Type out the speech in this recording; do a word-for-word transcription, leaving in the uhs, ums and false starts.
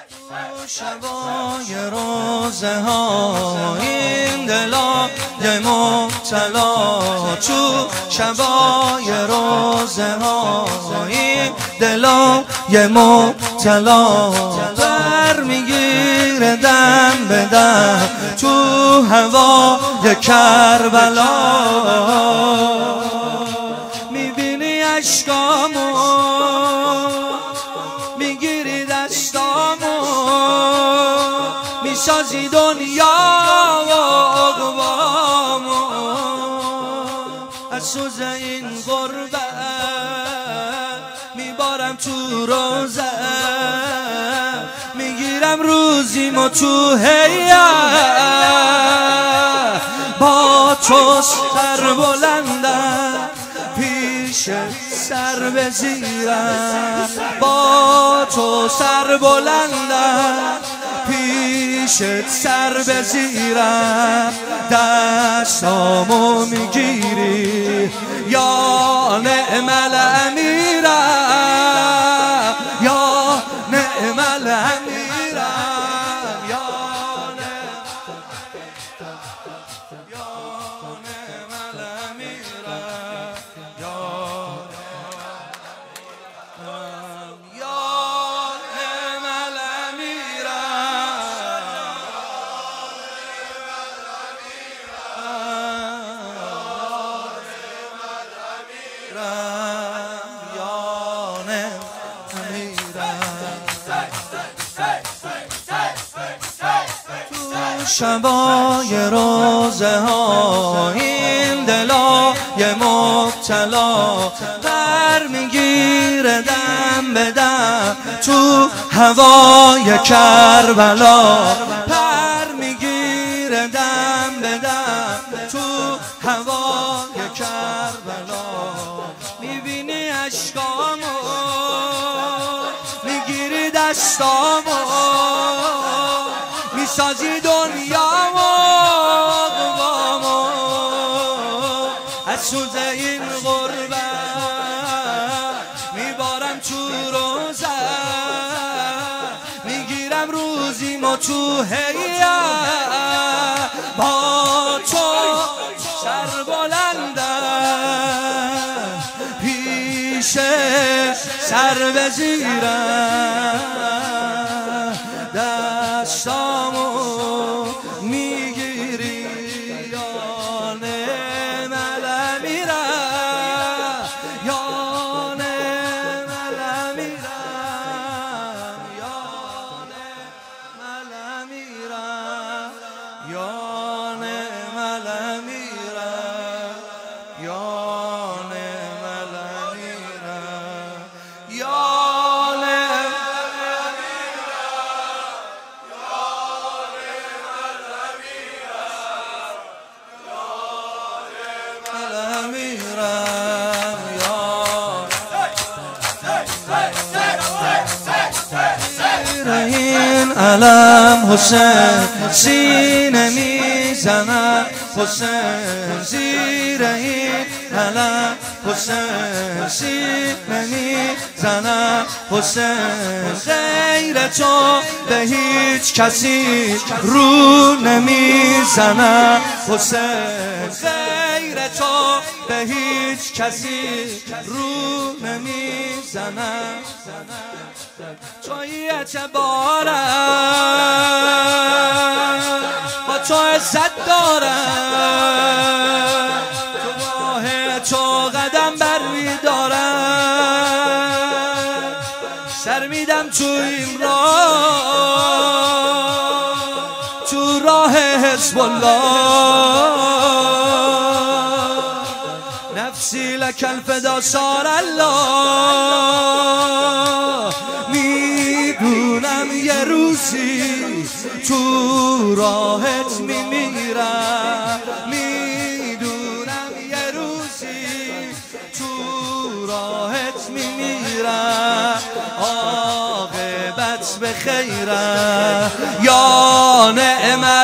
شبای روزه ها این دلا یه مبتلا تو شبای روزه ها این دلا یه مبتلا بر میگیره دم به دم تو هوای کربلا میبینی عشقامو میگیری دستامو میسازی دنیا و اقوامو از سوز این غربت میبارم تو روزه میگیرم روزیمو تو هیئت با تو سر بلندم پیش سر بزیرم با تو سر بلندم پیش سر بزیرم دستامو میگیری یا نعم الامیرم یا نعم الامیرم یا نعم الامیرم شبای روزه ها این دلا یه مبتلا بر میگیره دم به دم تو هوای کربلا پر میگیره دم به دم تو هوای کربلا میبینی عشقامو میگیری دستامو میسازی دنیا و قوامو از سوز این غربت میبارم تو روزه میگیرم روزیمو تو هیئت با تو سر بلندم پیش سر بزیرم دستامو میگیری یا نعم الامیرم یا نعم الامیرم یا نعم الامیرم یا نعم الامیرم یا نعم الامیرم یا این علم حسین سینه میزنم حسین زیر این علم حسین سینه میزنم حسین غیر تو به هیچ کسی رو نمیزنم حسین غیر تو به هیچ کسی رو نمیزنم توی اعتبارم با تو عزت دارم تو راه تو قدم بر میدارم سر میدم تو این راه تو راه حزب الله نفسی لک الفدا صار الله میدونم یه روزی تو راهت میمیرم میدونم یه روزی تو راهت میمیرم عاقبت به خیرم یا نعم